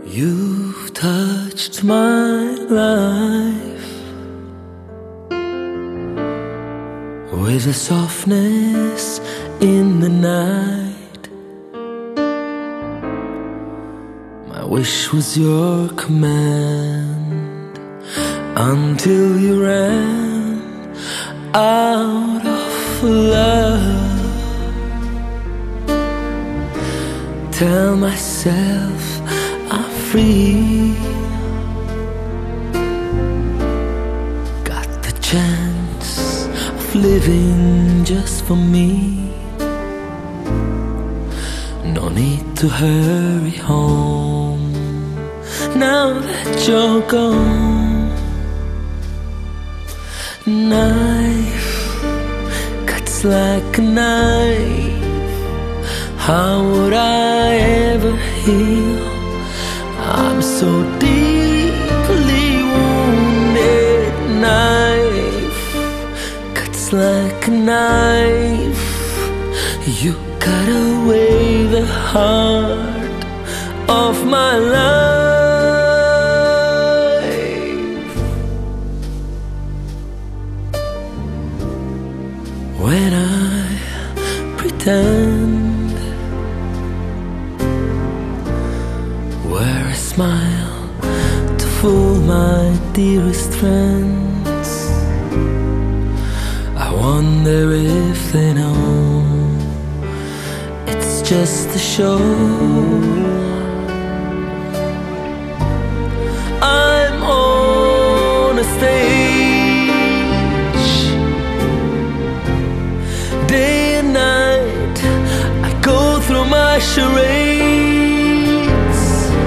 You've touched my life with a softness in the night. My wish was your command until you ran out of love. Tell myself I'm free, got the chance of living just for me. No need to hurry home now that you're gone. Knife cuts like a knife. How would I ever heal? I'm so deeply wounded. Knife cuts like a knife. You cut away the heart of my life. When I pretend, wear a smile to fool my dearest friends. I wonder if they know it's just a show. I'm on a stage, day and night I go through my charades.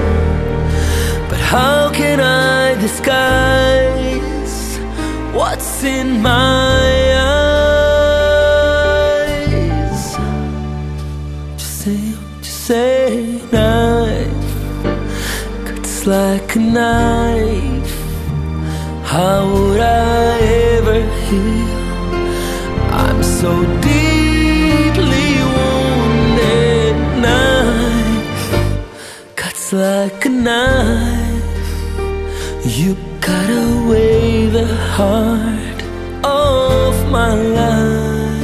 How can I disguise what's in my eyes? Just say knife cuts like a knife. How would I ever heal? I'm so deeply wounded. Knife cuts like a knife. You cut away the heart of my life.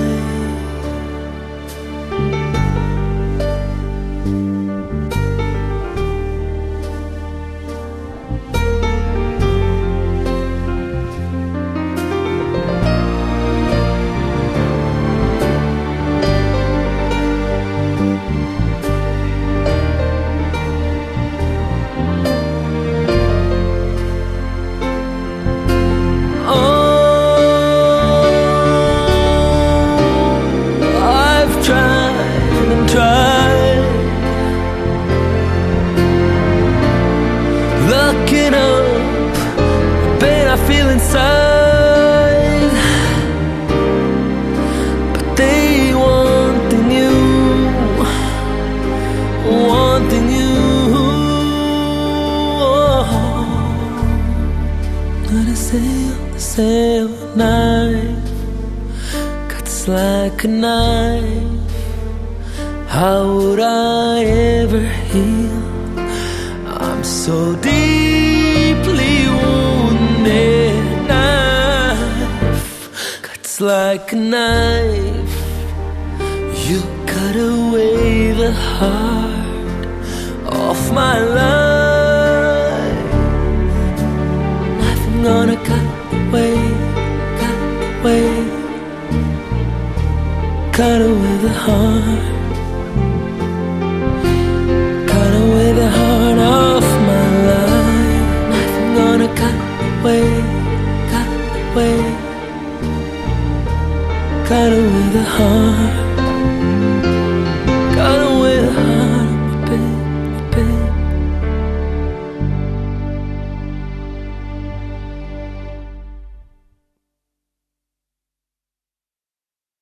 Looking up, the pain I feel inside, but they wanting you, wanting you. Not a sail knife cuts like a knife. How would I ever heal? I'm so deeply wounded. Knife cuts like a knife. You cut away the heart of my life. Knife, I'm gonna cut away the heart